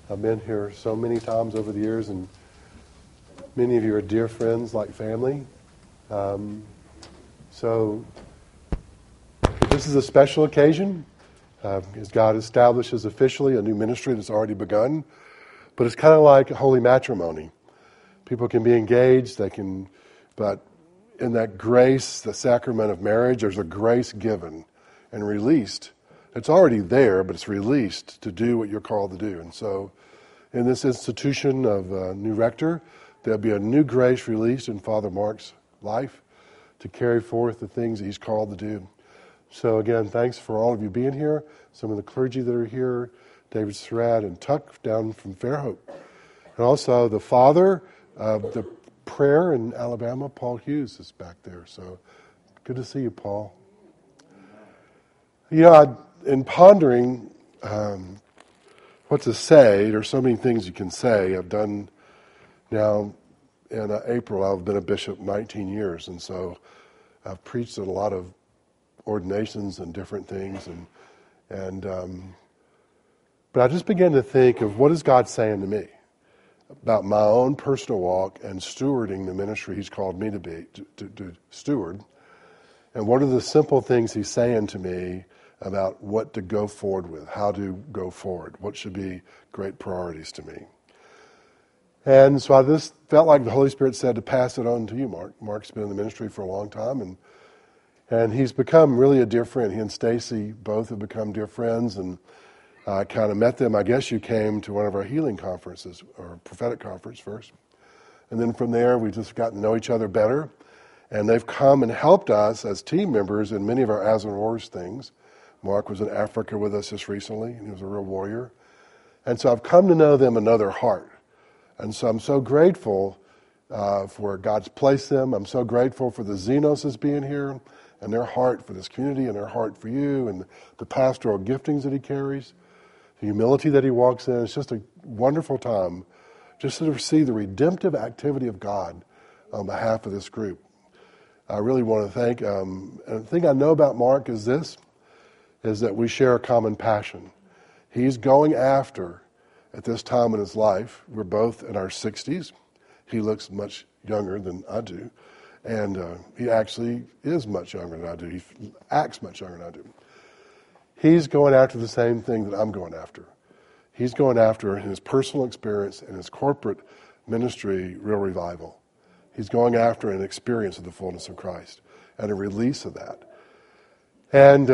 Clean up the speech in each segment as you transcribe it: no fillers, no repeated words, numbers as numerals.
I've been here so many times over the years, and many of you are dear friends, like family. So this is a special occasion, as God establishes officially a new ministry that's already begun. But it's kind of like holy matrimony. People can be engaged, but in that grace, the sacrament of marriage, there's a grace given and released. It's already there, but it's released to do what you're called to do. And so in this institution of a new rector, there'll be a new grace released in Father Mark's life to carry forth the things that he's called to do. So again, thanks for all of you being here, some of the clergy that are here, David Surratt and Tuck down from Fairhope. And also the father of the prayer in Alabama, Paul Hughes, is back there. So good to see you, Paul. In pondering what to say, there's so many things you can say. I've done now, in April, I've been a bishop 19 years, and so I've preached at a lot of ordinations and different things, but I just began to think of what is God saying to me about my own personal walk and stewarding the ministry He's called me to steward, and what are the simple things He's saying to me about what to go forward with, how to go forward, what should be great priorities to me. And so I just felt like the Holy Spirit said to pass it on to you, Mark. Mark's been in the ministry for a long time, and he's become really a dear friend. He and Stacy both have become dear friends, and I kind of met them. I guess you came to one of our healing conferences, or prophetic conference first. And then from there, we just got to know each other better. And they've come and helped us as team members in many of our As and Wars things. Mark was in Africa with us just recently, and he was a real warrior. And so I've come to know them another heart. And so I'm so grateful for God's placed them. I'm so grateful for the Xenoses being here and their heart for this community and their heart for you and the pastoral giftings that he carries, the humility that he walks in. It's just a wonderful time just to see the redemptive activity of God on behalf of this group. I really want to thank, and the thing I know about Mark is that we share a common passion. He's going after, at this time in his life, we're both in our 60s. He looks much younger than I do. And he actually is much younger than I do. He acts much younger than I do. He's going after the same thing that I'm going after. He's going after, in his personal experience and his corporate ministry, real revival. He's going after an experience of the fullness of Christ and a release of that. And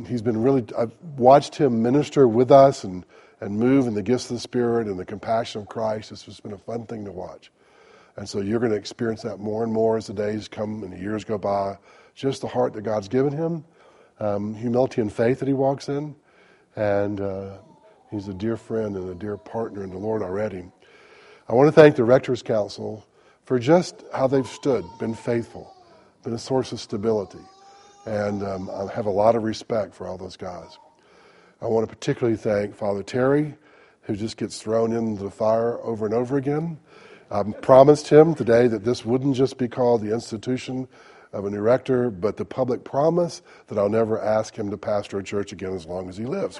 I've watched him minister with us and move in the gifts of the Spirit and the compassion of Christ. It's just been a fun thing to watch. And so you're going to experience that more and more as the days come and the years go by. Just the heart that God's given him, humility and faith that he walks in. And he's a dear friend and a dear partner in the Lord already. I want to thank the Rector's Council for just how they've stood, been faithful, been a source of stability. And I have a lot of respect for all those guys. I want to particularly thank Father Terry, who just gets thrown into the fire over and over again. I promised him today that this wouldn't just be called the institution of a new rector, but the public promise that I'll never ask him to pastor a church again as long as he lives.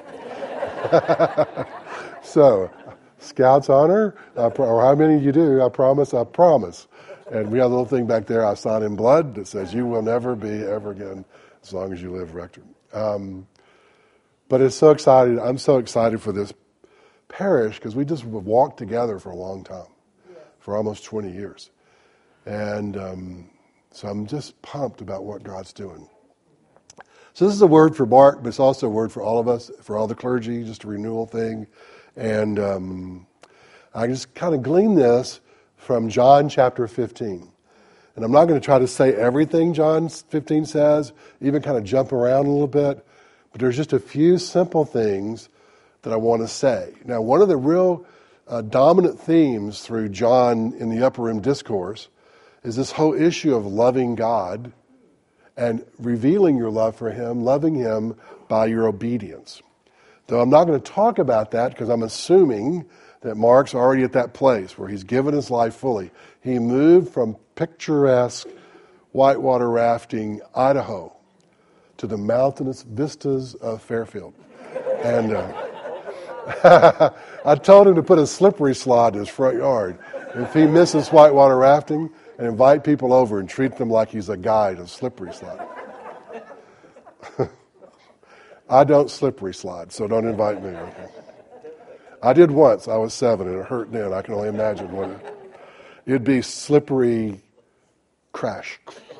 So, Scout's honor, or how many of you do, I promise. And we have a little thing back there I sign in blood that says, you will never be ever again as long as you live rector. But it's so exciting. I'm so excited for this parish because we just walked together for a long time, for almost 20 years. And so I'm just pumped about what God's doing. So this is a word for Mark, but it's also a word for all of us, for all the clergy, just a renewal thing. And I just kind of gleaned this from John chapter 15. And I'm not going to try to say everything John 15 says, even kind of jump around a little bit, but there's just a few simple things that I want to say. Now, one of the real dominant themes through John in the Upper Room Discourse is this whole issue of loving God and revealing your love for Him, loving Him by your obedience. Though I'm not going to talk about that because I'm assuming that Mark's already at that place where he's given his life fully. He moved from picturesque whitewater rafting Idaho to the mountainous vistas of Fairfield. And I told him to put a slippery slide in his front yard. If he misses whitewater rafting, and invite people over and treat them like he's a guide of slippery slide. I don't slippery slide, so don't invite me. Okay? I did once. I was 7, and it hurt then. I can only imagine what it'd be. Slippery crash.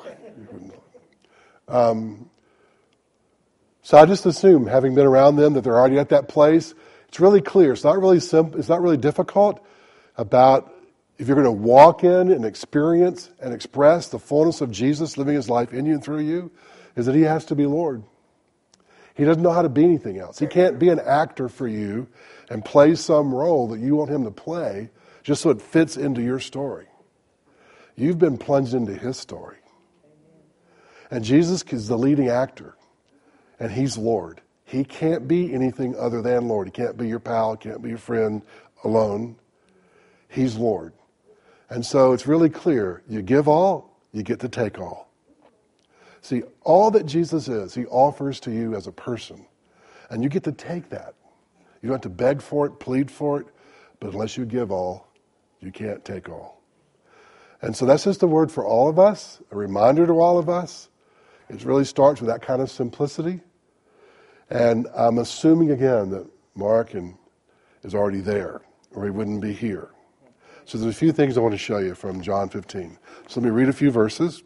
So I just assume, having been around them, that they're already at that place. It's really clear. It's not really simple. It's not really difficult about if you're going to walk in and experience and express the fullness of Jesus living his life in you and through you, is that he has to be Lord. He doesn't know how to be anything else. He can't be an actor for you and play some role that you want him to play just so it fits into your story. You've been plunged into his story. And Jesus is the leading actor. And he's Lord. He can't be anything other than Lord. He can't be your pal, can't be your friend alone. He's Lord. And so it's really clear. You give all, you get to take all. See, all that Jesus is, he offers to you as a person. And you get to take that. You don't have to beg for it, plead for it. But unless you give all, you can't take all. And so that's just a word for all of us, a reminder to all of us. It really starts with that kind of simplicity. And I'm assuming again that Mark is already there, or he wouldn't be here. So there's a few things I want to show you from John 15. So let me read a few verses.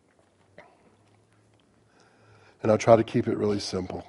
And I'll try to keep it really simple.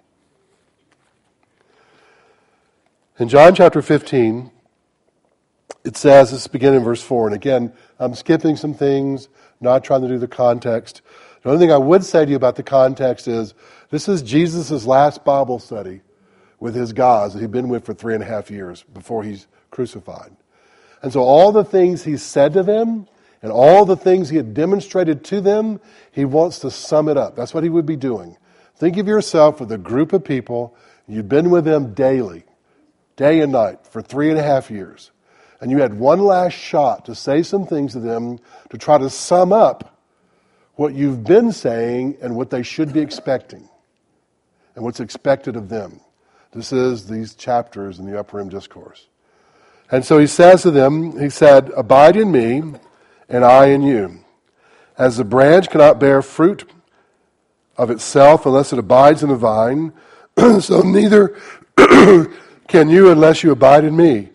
In John chapter 15, it says, this begins in verse 4. And again, I'm skipping some things, not trying to do the context. The only thing I would say to you about the context is, this is Jesus' last Bible study with his guys that he'd been with for 3.5 years before he's crucified. And so all the things he said to them and all the things he had demonstrated to them, he wants to sum it up. That's what he would be doing. Think of yourself with a group of people. You'd been with them daily, day and night, for 3.5 years. And you had one last shot to say some things to them to try to sum up what you've been saying and what they should be expecting and what's expected of them. This is these chapters in the Upper Room Discourse. And so he says to them, he said, abide in me and I in you. As the branch cannot bear fruit of itself unless it abides in the vine, so neither can you unless you abide in me.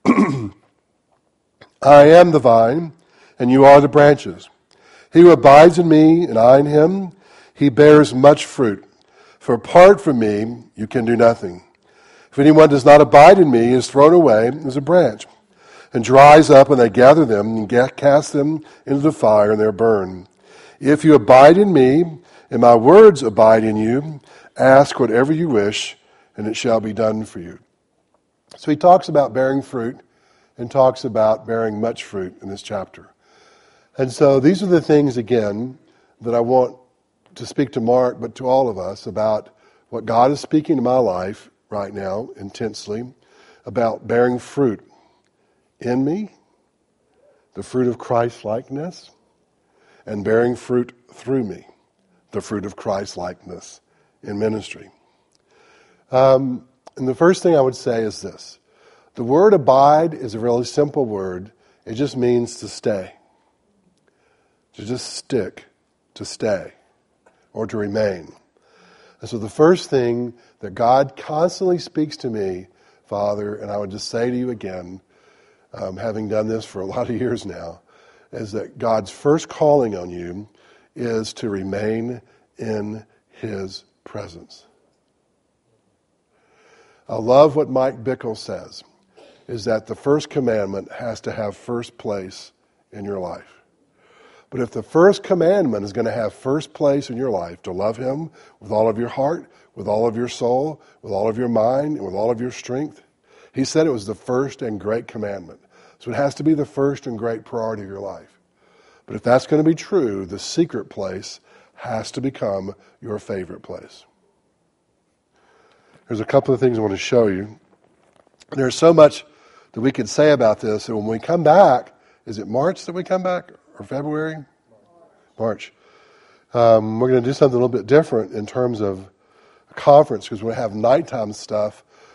I am the vine, and you are the branches. He who abides in me, and I in him, he bears much fruit. For apart from me, you can do nothing. If anyone does not abide in me, he is thrown away as a branch, and dries up, and they gather them, and cast them into the fire, and they're burned. If you abide in me, and my words abide in you, ask whatever you wish, and it shall be done for you. So he talks about bearing fruit, and talks about bearing much fruit in this chapter. And so these are the things, again, that I want to speak to Mark, but to all of us, about what God is speaking to my life right now, intensely, about bearing fruit in me, the fruit of Christ-likeness, and bearing fruit through me, the fruit of Christ-likeness in ministry. And the first thing I would say is this. The word abide is a really simple word. It just means to stay. To just stick, to stay, or to remain. And so the first thing that God constantly speaks to me, Father, and I would just say to you again, having done this for a lot of years now, is that God's first calling on you is to remain in his presence. I love what Mike Bickle says, is that the first commandment has to have first place in your life. But if the first commandment is going to have first place in your life, to love him with all of your heart, with all of your soul, with all of your mind, and with all of your strength, he said it was the first and great commandment. So it has to be the first and great priority of your life. But if that's going to be true, the secret place has to become your favorite place. There's a couple of things I want to show you. There's so much that we could say about this. And when we come back, is it March that we come back? Or February? March. We're going to do something a little bit different in terms of a conference, because we have nighttime stuff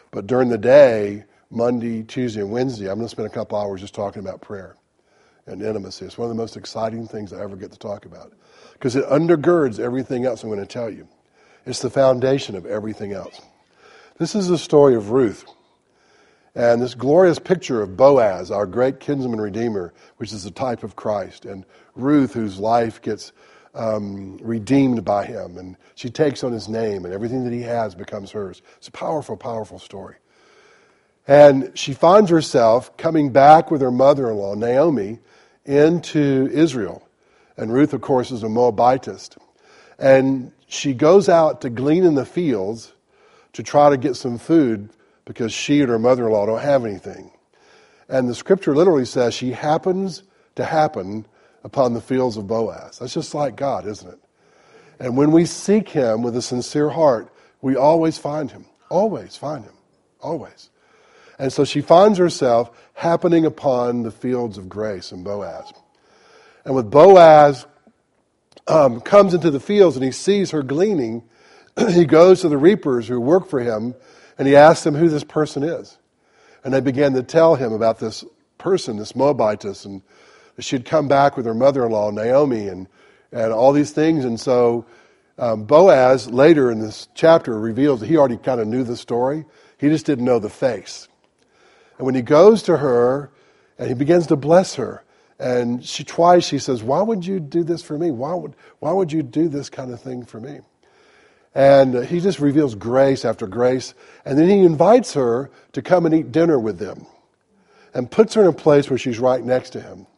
But during the day, Monday, Tuesday, and Wednesday, I'm going to spend a couple hours just talking about prayer and intimacy. It's one of the most exciting things I ever get to talk about because it undergirds everything else I'm going to tell you. It's the foundation of everything else. This is the story of Ruth. And this glorious picture of Boaz, our great kinsman redeemer, which is the type of Christ, and Ruth, whose life gets redeemed by him, and she takes on his name, and everything that he has becomes hers. It's a powerful, powerful story. And she finds herself coming back with her mother-in-law, Naomi, into Israel. And Ruth, of course, is a Moabitist. And she goes out to glean in the fields to try to get some food because she and her mother-in-law don't have anything. And the scripture literally says she happens to happen upon the fields of Boaz. That's just like God, isn't it? And when we seek him with a sincere heart, we always find him. Always find him. Always. And so she finds herself happening upon the fields of grace in Boaz. And with Boaz comes into the fields and he sees her gleaning, he goes to the reapers who work for him and he asks them who this person is. And they began to tell him about this person, this Moabitess, and she'd come back with her mother-in-law, Naomi, and all these things. And so Boaz, later in this chapter, reveals that he already kind of knew the story. He just didn't know the face. And when he goes to her and he begins to bless her, and she says, why would you do this for me? Why would you do this kind of thing for me? And he just reveals grace after grace. And then he invites her to come and eat dinner with them and puts her in a place where she's right next to him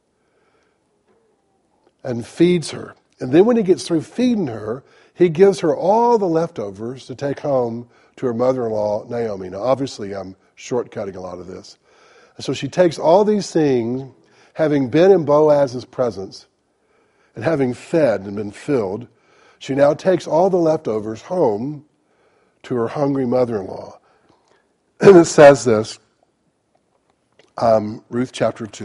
and feeds her. And then when he gets through feeding her, he gives her all the leftovers to take home to her mother-in-law, Naomi. Now, obviously, I'm shortcutting a lot of this. And so she takes all these things, having been in Boaz's presence and having fed and been filled, she now takes all the leftovers home to her hungry mother-in-law. And it says this, Ruth chapter 2.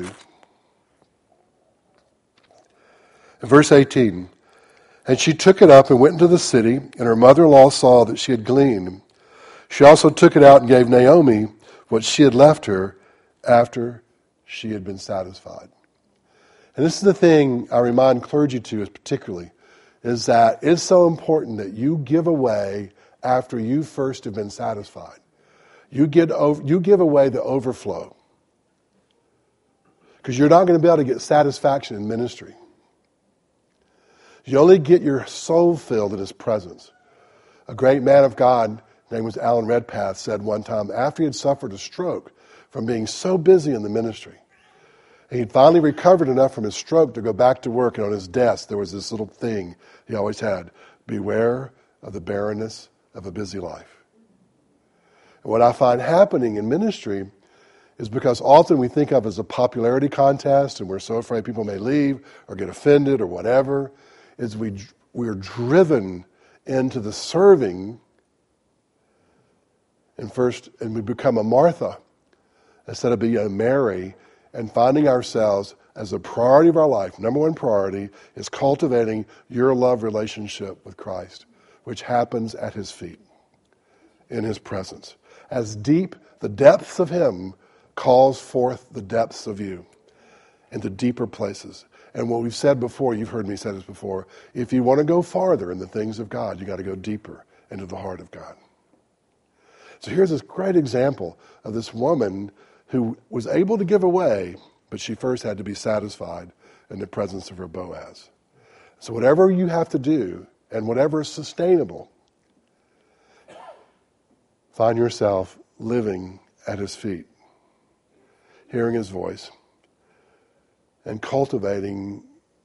In verse 18, and she took it up and went into the city, and her mother-in-law saw that she had gleaned. She also took it out and gave Naomi what she had left her after she had been satisfied. And this is the thing I remind clergy to is particularly, is that it's so important that you give away after you first have been satisfied. You give away the overflow. Because you're not going to be able to get satisfaction in ministry. You only get your soul filled in his presence. A great man of God, his name was Alan Redpath, said one time, after he had suffered a stroke from being so busy in the ministry, and he'd finally recovered enough from his stroke to go back to work, and on his desk there was this little thing he always had, beware of the barrenness of a busy life. And what I find happening in ministry is because often we think of it as a popularity contest, and we're so afraid people may leave or get offended or whatever, is we're driven into the serving and we become a Martha instead of being a Mary, and finding ourselves as a priority of our life. Number one priority is cultivating your love relationship with Christ, which happens at his feet, in his presence. As deep, the depths of him calls forth the depths of you into deeper places. And what we've said before, you've heard me say this before, if you want to go farther in the things of God, you got to go deeper into the heart of God. So here's this great example of this woman who was able to give away, but she first had to be satisfied in the presence of her Boaz. So whatever you have to do, and whatever is sustainable, find yourself living at his feet, hearing his voice, and cultivating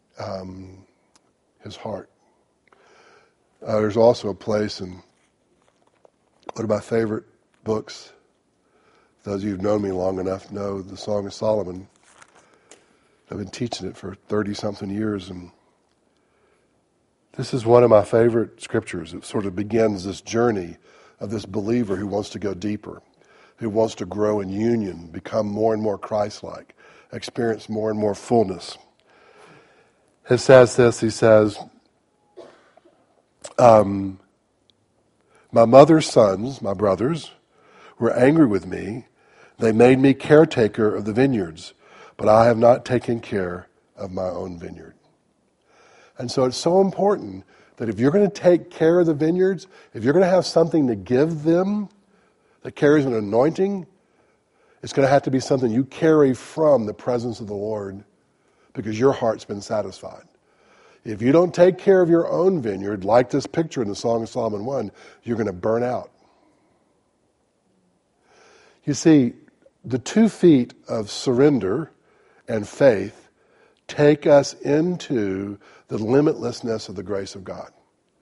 his heart. There's also a place in one of my favorite books. Those of you who've known me long enough know the Song of Solomon. I've been teaching it for 30-something years, and this is one of my favorite scriptures. It sort of begins this journey of this believer who wants to go deeper, who wants to grow in union, become more and more Christ-like, experience more and more fullness. It says this, he says, my mother's sons, my brothers, were angry with me. They made me caretaker of the vineyards, but I have not taken care of my own vineyard. And so it's so important that if you're going to take care of the vineyards, if you're going to have something to give them that carries an anointing, it's going to have to be something you carry from the presence of the Lord because your heart's been satisfied. If you don't take care of your own vineyard, like this picture in the Song of Solomon 1, you're going to burn out. You see, the 2 feet of surrender and faith take us into the limitlessness of the grace of God.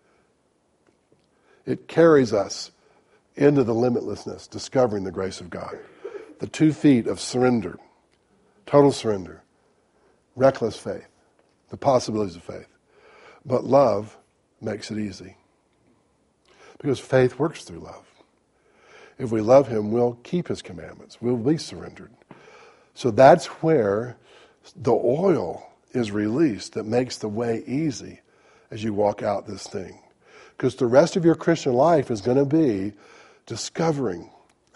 It carries us into the limitlessness, discovering the grace of God. The 2 feet of surrender, total surrender, reckless faith, the possibilities of faith. But love makes it easy. Because faith works through love. If we love him, we'll keep his commandments. We'll be surrendered. So that's where the oil is released that makes the way easy as you walk out this thing. Because the rest of your Christian life is going to be discovering,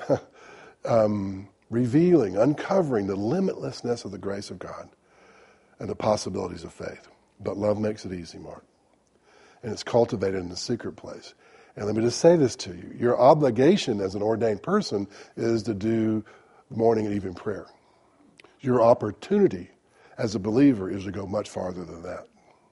revealing, uncovering the limitlessness of the grace of God and the possibilities of faith. But love makes it easy, Mark. And it's cultivated in the secret place. And let me just say this to you. Your obligation as an ordained person is to do morning and evening prayer. Your opportunity as a believer is to go much farther than that.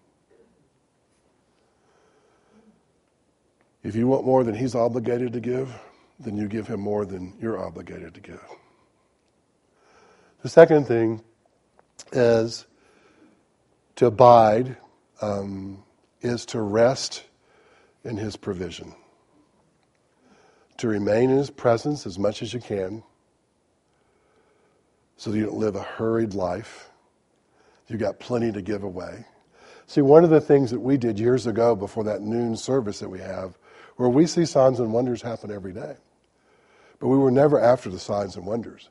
If you want more than he's obligated to give, then you give him more than you're obligated to give. The second thing is to abide, is to rest in his provision. To remain in his presence as much as you can so that you don't live a hurried life. You've got plenty to give away. See, one of the things that we did years ago before that noon service that we have, where we see signs and wonders happen every day. But we were never after the signs and wonders.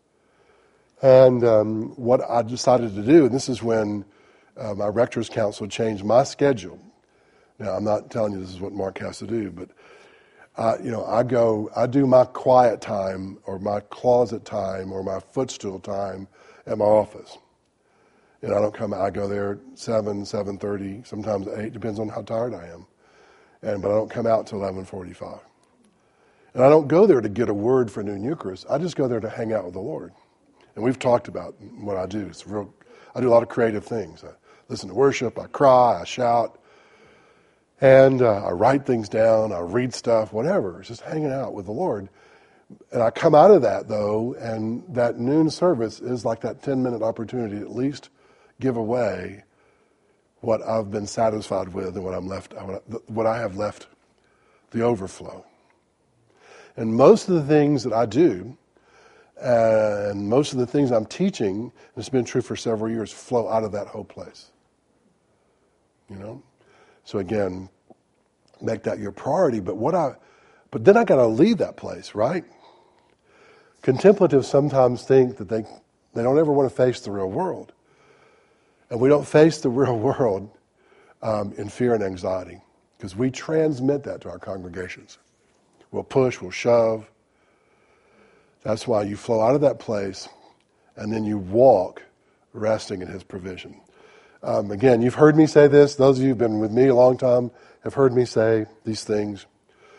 And what I decided to do, and this is when my rector's council changed my schedule. Now, I'm not telling you this is what Mark has to do, but I do my quiet time or my closet time or my footstool time at my office. And I don't come out, I go there at 7, 7:30, sometimes 8, depends on how tired I am. But I don't come out till 11:45. And I don't go there to get a word for noon Eucharist. I just go there to hang out with the Lord. And we've talked about what I do. I do a lot of creative things. I listen to worship, I cry, I shout. And I write things down, I read stuff, whatever. It's just hanging out with the Lord. And I come out of that, though, and that noon service is like that 10-minute opportunity to at least give away what I've been satisfied with and what I have left, the overflow. And most of the things that I do, and most of the things I'm teaching, and it's been true for several years, flow out of that whole place. You know? So again, make that your priority. But then I got to leave that place, right? Contemplatives sometimes think that they don't ever want to face the real world. And we don't face the real world in fear and anxiety because we transmit that to our congregations. We'll push, we'll shove. That's why you flow out of that place and then you walk resting in his provision. Again, you've heard me say this. Those of you who've been with me a long time have heard me say these things.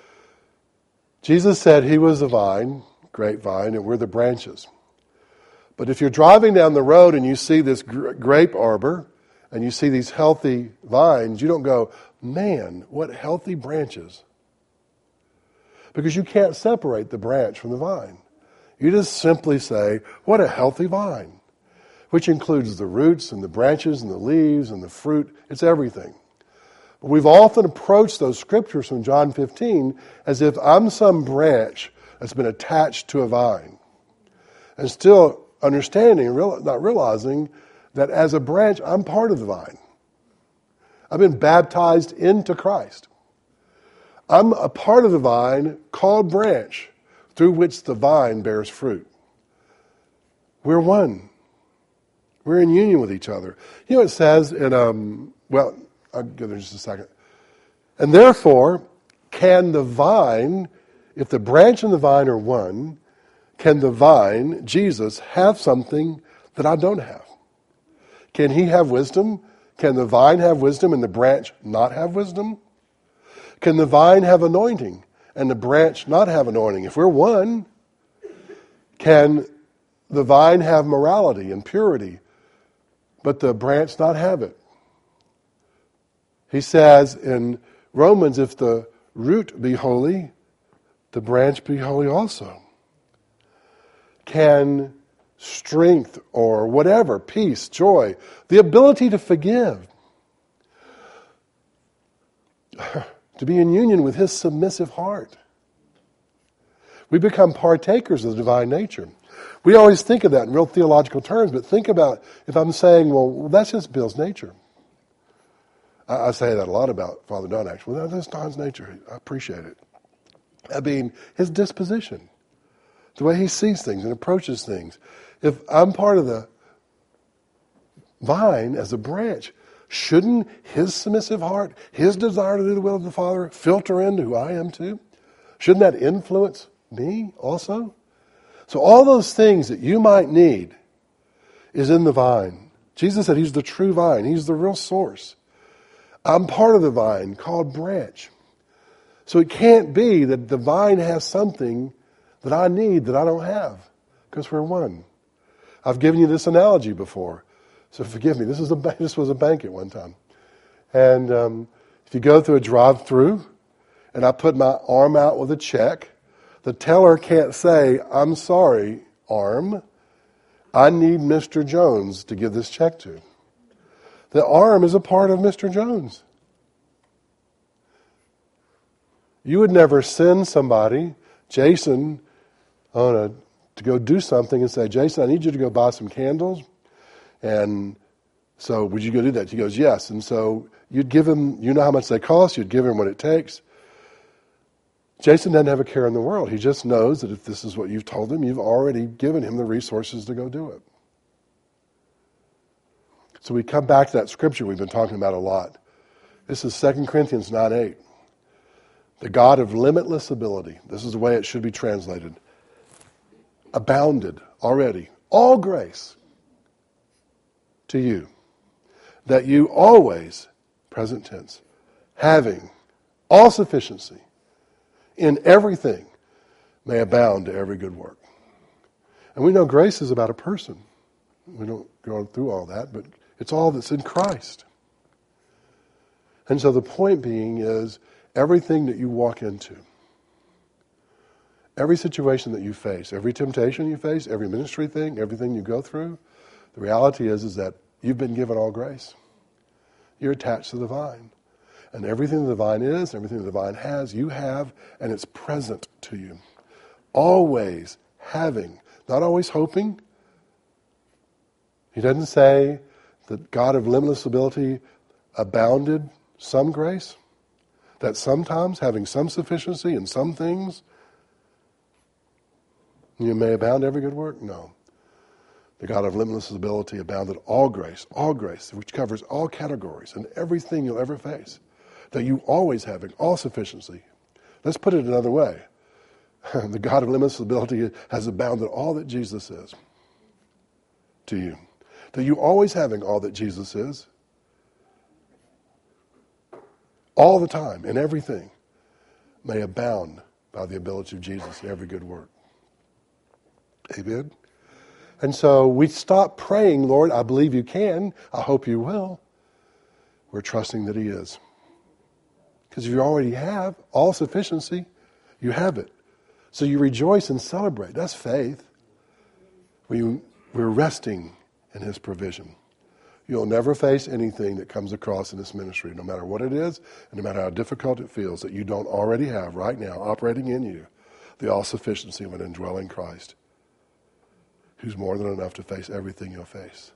Jesus said he was the vine, grapevine, and we're the branches. But if you're driving down the road and you see this grape arbor and you see these healthy vines, you don't go, man, what healthy branches. Because you can't separate the branch from the vine. You just simply say, what a healthy vine, which includes the roots and the branches and the leaves and the fruit. It's everything. But we've often approached those scriptures from John 15 as if I'm some branch that's been attached to a vine. And still understanding, not realizing that as a branch, I'm part of the vine. I've been baptized into Christ. I'm a part of the vine called branch through which the vine bears fruit. We're one. We're in union with each other. You know, it says in, I'll get there in just a second. And therefore, can the vine, if the branch and the vine are one, can the vine, Jesus, have something that I don't have? Can he have wisdom? Can the vine have wisdom and the branch not have wisdom? Can the vine have anointing and the branch not have anointing? If we're one, can the vine have morality and purity, but the branch not have it? He says in Romans, if the root be holy, the branch be holy also. Can strength or whatever, peace, joy, the ability to forgive, to be in union with his submissive heart. We become partakers of the divine nature. We always think of that in real theological terms, but think about if I'm saying, well, that's just Bill's nature. I say that a lot about Father Don, actually. Well, that's Don's nature. I appreciate it. I mean, his disposition, the way he sees things and approaches things. If I'm part of the vine as a branch, shouldn't his submissive heart, his desire to do the will of the Father, filter into who I am too? Shouldn't that influence me also? So all those things that you might need is in the vine. Jesus said he's the true vine. He's the real source. I'm part of the vine called branch. So it can't be that the vine has something that I need that I don't have, because we're one. I've given you this analogy before, so forgive me. This was a banquet one time. And if you go through a drive-through and I put my arm out with a check, the teller can't say, I'm sorry, arm, I need Mr. Jones to give this check to. The arm is a part of Mr. Jones. You would never send somebody, Jason, to go do something and say, Jason, I need you to go buy some candles. And so would you go do that? He goes, yes. And so you'd give him, you know how much they cost, you'd give him what it takes. Jason doesn't have a care in the world. He just knows that if this is what you've told him, you've already given him the resources to go do it. So we come back to that scripture we've been talking about a lot. This is 2 Corinthians 9:8. The God of limitless ability, this is the way it should be translated, abounded already, all grace to you, that you always, present tense, having all sufficiency in everything, may abound to every good work. And we know grace is about a person. We don't go through all that, but it's all that's in Christ. And so the point being is, everything that you walk into, every situation that you face, every temptation you face, every ministry thing, everything you go through, the reality is that you've been given all grace. You're attached to the vine. And everything the vine is, everything the vine has, you have, and it's present to you. Always having, not always hoping. He doesn't say that God of limitless ability abounded some grace, that sometimes having some sufficiency in some things, you may abound every good work? No. The God of limitless ability abounded all grace, which covers all categories and everything you'll ever face, that you always having all sufficiency. Let's put it another way. The God of limitless ability has abounded all that Jesus is to you. That you always having all that Jesus is, all the time, in everything, may abound by the ability of Jesus in every good work. Amen? And so we stop praying, Lord, I believe you can. I hope you will. We're trusting that he is. Because if you already have all sufficiency, you have it. So you rejoice and celebrate. That's faith. We're resting in his provision. You'll never face anything that comes across in this ministry, no matter what it is, and no matter how difficult it feels, that you don't already have right now, operating in you, the all-sufficiency of an indwelling Christ, who's more than enough to face everything you'll face.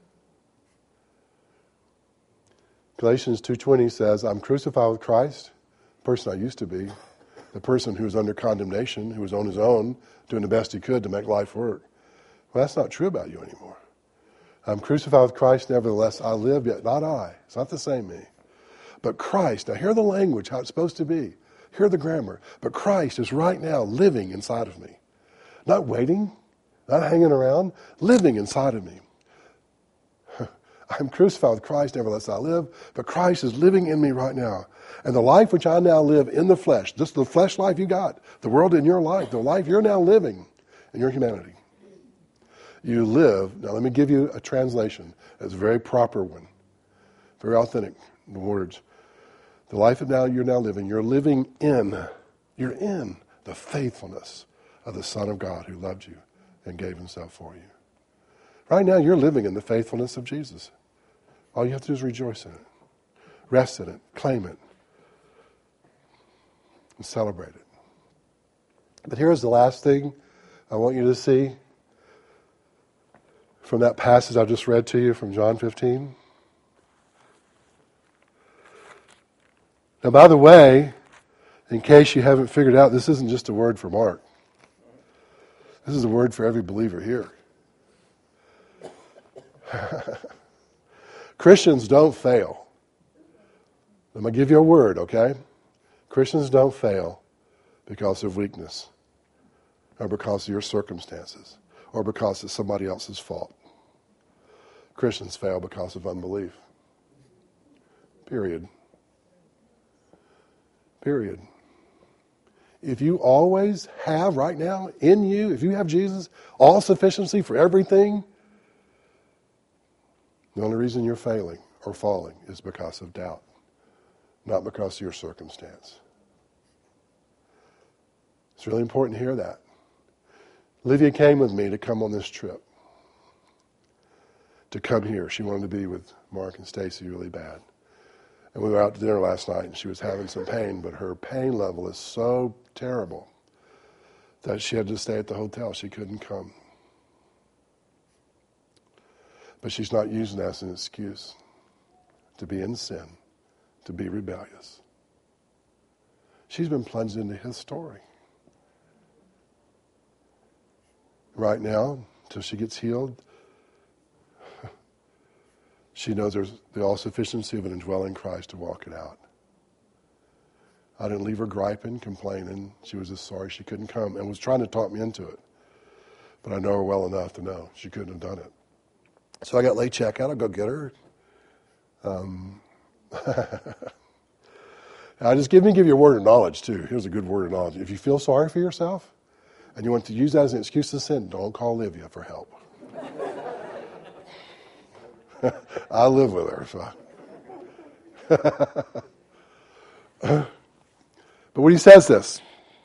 Galatians 2:20 says, I'm crucified with Christ, the person I used to be, the person who was under condemnation, who was on his own, doing the best he could to make life work. Well, that's not true about you anymore. I'm crucified with Christ, nevertheless I live, yet not I. It's not the same me. But Christ, now hear the language, how it's supposed to be. Hear the grammar. But Christ is right now living inside of me. Not waiting, Not hanging around, living inside of me. I'm crucified with Christ, nevertheless I live, but Christ is living in me right now. And the life which I now live in the flesh, just the flesh life you got, the world in your life, the life you're now living in your humanity. You live, now let me give you a translation. It's a very proper one, very authentic, the words. The life that now you're now living, you're in the faithfulness of the Son of God who loved you and gave himself for you. Right now you're living in the faithfulness of Jesus. All you have to do is rejoice in it, rest in it, claim it, and celebrate it. But here's the last thing I want you to see from that passage I just read to you from John 15. Now, by the way, in case you haven't figured out, this isn't just a word for Mark. This is a word for every believer here. Christians don't fail. I'm going to give you a word, okay? Christians don't fail because of weakness or because of your circumstances or because it's somebody else's fault. Christians fail because of unbelief. Period. Period. If you always have right now in you, if you have Jesus, all sufficiency for everything, the only reason you're failing or falling is because of doubt, not because of your circumstance. It's really important to hear that. Livia came with me to come on this trip, to come here. She wanted to be with Mark and Stacy really bad. And we were out to dinner last night, and she was having some pain, but her pain level is so terrible that she had to stay at the hotel. She couldn't come. But she's not using that as an excuse to be in sin, to be rebellious. She's been plunged into his story. Right now, until she gets healed, she knows there's the all-sufficiency of an indwelling Christ to walk it out. I didn't leave her griping, complaining. She was just sorry she couldn't come and was trying to talk me into it. But I know her well enough to know she couldn't have done it. So I got late checkout. I'll go get her. I just give you a word of knowledge, too. Here's a good word of knowledge. If you feel sorry for yourself and you want to use that as an excuse to sin, don't call Livia for help. I live with her. So. But when he says this,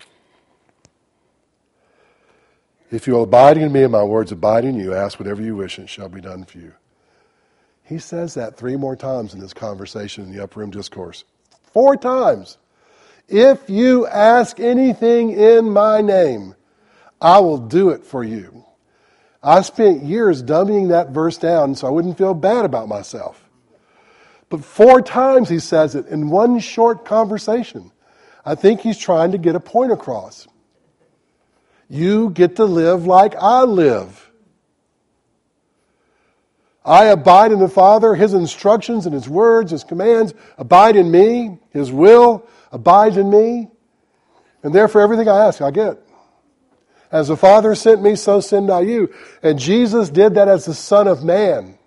if you will abide in me and my words abide in you, ask whatever you wish and it shall be done for you. He says that 3 more times in this conversation in the upper room discourse. 4 times. If you ask anything in my name, I will do it for you. I spent years dumbing that verse down so I wouldn't feel bad about myself. But 4 times he says it in one short conversation. I think he's trying to get a point across. You get to live like I live. I abide in the Father. His instructions and His words, His commands abide in me. His will abides in me. And therefore everything I ask, I get. As the Father sent me, so send I you. And Jesus did that as the Son of Man.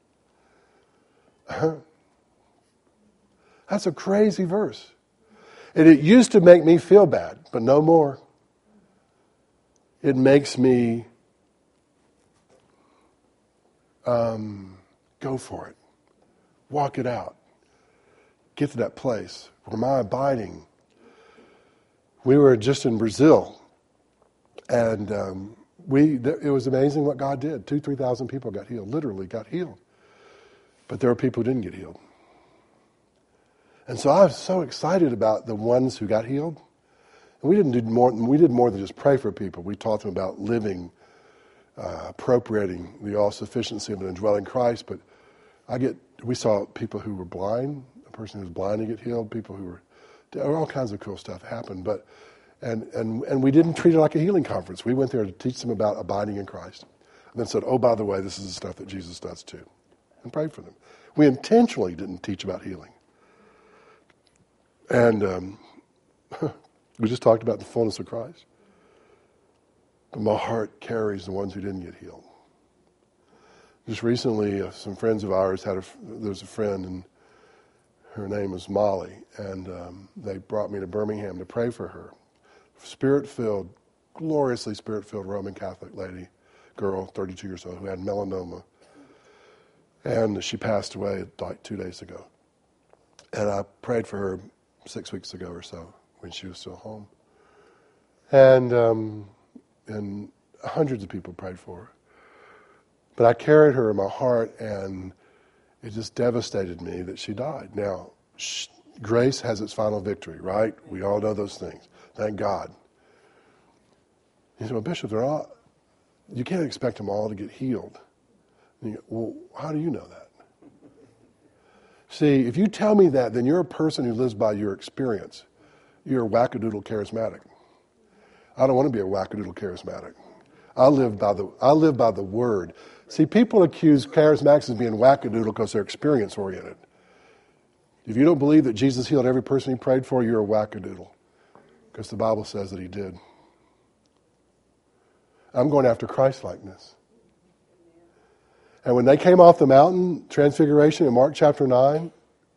That's a crazy verse. And it used to make me feel bad, but no more. It makes me go for it. Walk it out. Get to that place where my abiding. We were just in Brazil. And it was amazing what God did. 2,000-3,000 people got healed, literally got healed. But there were people who didn't get healed. And so I was so excited about the ones who got healed. And we did more than just pray for people. We taught them about living, appropriating the all-sufficiency of an indwelling Christ. But we saw people who were blind, a person who was blind to get healed, people who were, all kinds of cool stuff happened. But And we didn't treat it like a healing conference. We went there to teach them about abiding in Christ. And then said, oh, by the way, this is the stuff that Jesus does too. And prayed for them. We intentionally didn't teach about healing. And we just talked about the fullness of Christ. But my heart carries the ones who didn't get healed. Just recently, some friends of ours there's a friend, and her name is Molly, and they brought me to Birmingham to pray for her. Spirit-filled, gloriously Spirit-filled Roman Catholic girl, 32 years old, who had melanoma. And she passed away like 2 days ago. And I prayed for her 6 weeks ago or so when she was still home. And hundreds of people prayed for her. But I carried her in my heart, and it just devastated me that she died. Now, grace has its final victory, right? We all know those things. Thank God. He said, well, Bishop, you can't expect them all to get healed. And you go, well, how do you know that? See, if you tell me that, then you're a person who lives by your experience. You're a wackadoodle charismatic. I don't want to be a wackadoodle charismatic. I live by the word. See, people accuse charismatics of being wackadoodle because they're experience-oriented. If you don't believe that Jesus healed every person he prayed for, you're a wackadoodle, because the Bible says that he did. I'm going after Christ-likeness. And when they came off the mountain, Transfiguration in Mark chapter 9,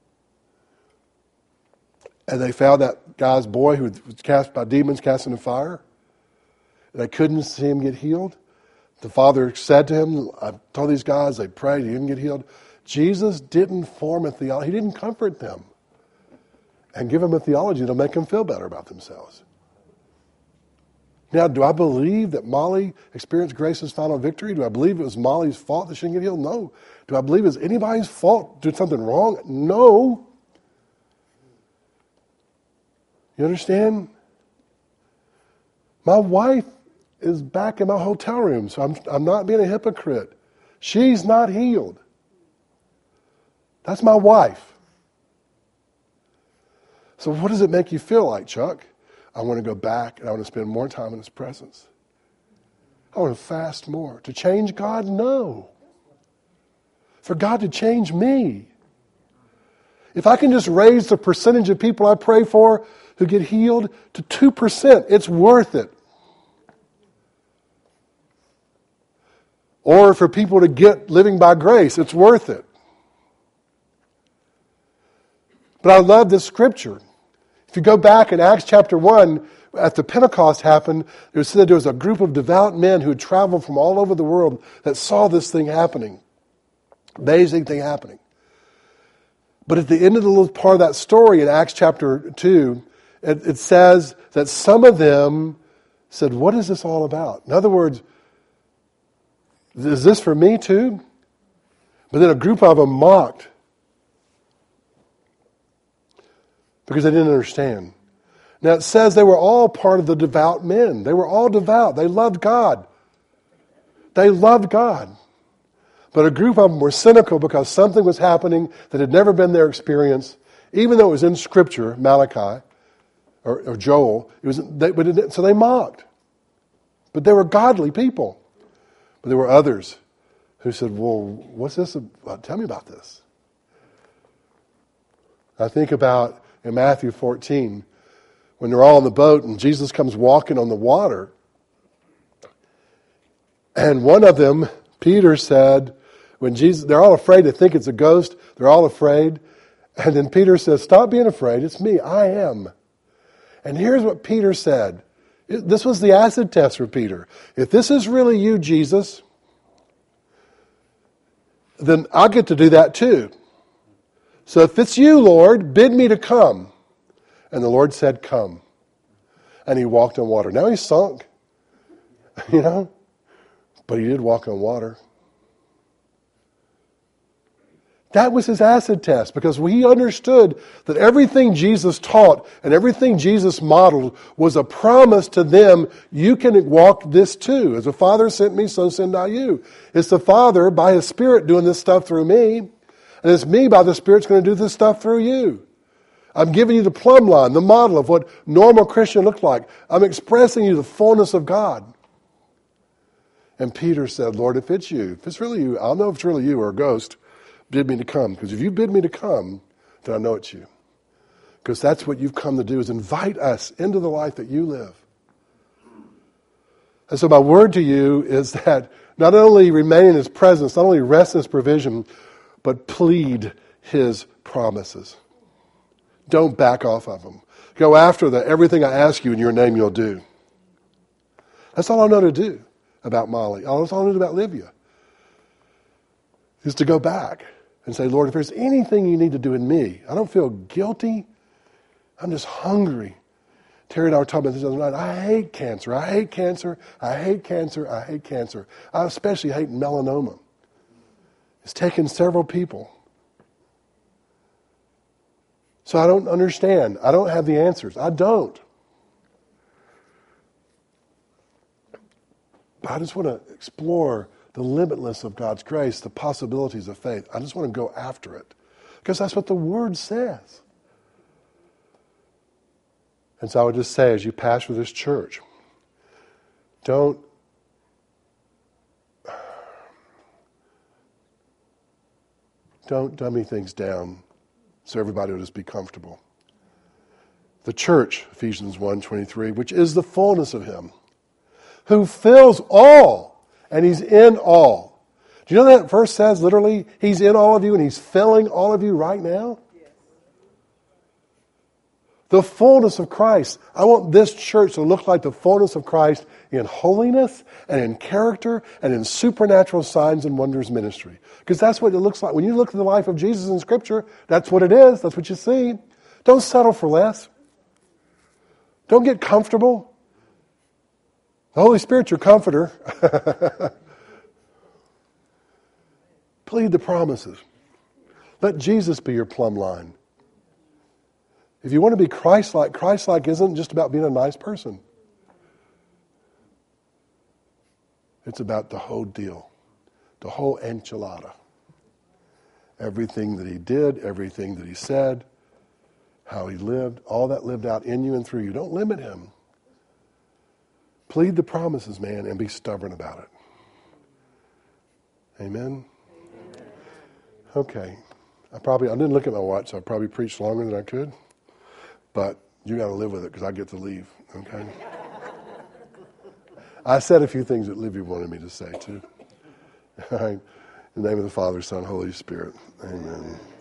and they found that guy's boy who was cast by demons, cast into fire, and they couldn't see him get healed, the father said to him, I told these guys, they prayed, he didn't get healed. Jesus didn't form a theology. He didn't comfort them and give them a theology that'll make them feel better about themselves. Now, do I believe that Molly experienced grace's final victory? Do I believe it was Molly's fault that she didn't get healed? No. Do I believe it's anybody's fault did something wrong? No. You understand? My wife is back in my hotel room, so I'm not being a hypocrite. She's not healed. That's my wife. So what does it make you feel like, Chuck? I want to go back and I want to spend more time in his presence. I want to fast more. To change God? No. For God to change me. If I can just raise the percentage of people I pray for who get healed to 2%, it's worth it. Or for people to get living by grace, it's worth it. But I love this scripture. If you go back in Acts chapter 1, at the Pentecost happened, it said there was a group of devout men who had traveled from all over the world that saw this thing happening. Amazing thing happening. But at the end of the little part of that story in Acts chapter 2, it says that some of them said, what is this all about? In other words, is this for me too? But then a group of them mocked because they didn't understand. Now it says they were all part of the devout men. They were all devout. They loved God. They loved God. But a group of them were cynical because something was happening that had never been their experience, even though it was in Scripture, Malachi or Joel. So they mocked. But they were godly people. But there were others who said, well, what's this about? Tell me about this. I think about in Matthew 14, when they're all on the boat and Jesus comes walking on the water. And one of them, Peter, said, when Jesus, they're all afraid, they think it's a ghost, they're all afraid. And then Peter says, stop being afraid, it's me, I am. And here's what Peter said. This was the acid test for Peter. If this is really you, Jesus, then I'll get to do that too. So if it's you, Lord, bid me to come. And the Lord said, come. And he walked on water. Now he's sunk, but he did walk on water. That was his acid test, because he understood that everything Jesus taught and everything Jesus modeled was a promise to them, you can walk this too. As the Father sent me, so send I you. It's the Father by His Spirit doing this stuff through me, and it's me by the Spirit's going to do this stuff through you. I'm giving you the plumb line, the model of what normal Christian looked like. I'm expressing you the fullness of God. And Peter said, Lord, if it's you, if it's really you, I'll know if it's really you or a ghost. Bid me to come. Because if you bid me to come, then I know it's you. Because that's what you've come to do, is invite us into the life that you live. And so my word to you is that not only remain in his presence, not only rest in his provision, but plead his promises. Don't back off of them. Go after everything I ask you in your name you'll do. That's all I know to do about Molly. That's all I know about Livia. Is to go back and say, Lord, if there's anything you need to do in me, I don't feel guilty. I'm just hungry. Terry and I were talking about this the other night. I hate cancer. I hate cancer. I hate cancer. I hate cancer. I especially hate melanoma. It's taken several people. So I don't understand. I don't have the answers. I don't. But I just want to explore the limitless of God's grace, the possibilities of faith. I just want to go after it. Because that's what the Word says. And so I would just say, as you pass through this church, don't dummy things down so everybody will just be comfortable. The church, Ephesians 1:23, which is the fullness of him, who fills all, and he's in all. Do you know that verse says literally, he's in all of you and he's filling all of you right now? Yes. The fullness of Christ. I want this church to look like the fullness of Christ in holiness and in character and in supernatural signs and wonders ministry. Because that's what it looks like. When you look at the life of Jesus in Scripture, that's what it is. That's what you see. Don't settle for less. Don't get comfortable. The Holy Spirit's your comforter. Plead the promises. Let Jesus be your plumb line. If you want to be Christ-like, Christ-like isn't just about being a nice person. It's about the whole deal, the whole enchilada. Everything that he did, everything that he said, how he lived, all that lived out in you and through you. Don't limit him. Plead the promises, man, and be stubborn about it. Amen? Okay. I didn't look at my watch, so I probably preached longer than I could. But you got to live with it because I get to leave, okay? I said a few things that Livy wanted me to say, too. All right. In the name of the Father, Son, Holy Spirit. Amen.